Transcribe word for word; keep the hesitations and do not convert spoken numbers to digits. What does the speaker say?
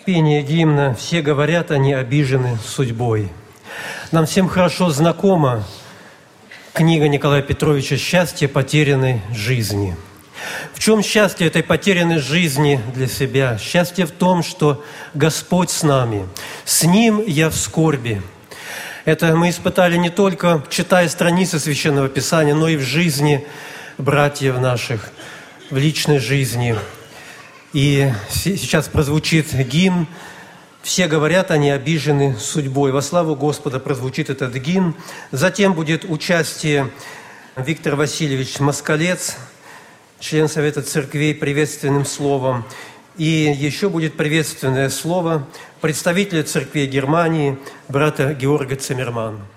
Пение гимна «Все говорят, они обижены судьбой». Нам всем хорошо знакома книга Николая Петровича «Счастье потерянной жизни». В чем счастье этой потерянной жизни для себя? Счастье в том, что Господь с нами. С Ним я в скорби. Это мы испытали не только, читая страницы Священного Писания, но и в жизни братьев наших, в личной жизни. И сейчас прозвучит гимн «Все говорят, они обижены судьбой». Во славу Господа прозвучит этот гимн. Затем будет участие Виктор Васильевич Москалец, член Совета Церквей, приветственным словом. И еще будет приветственное слово представителя церквей Германии, брата Георга Циммермана.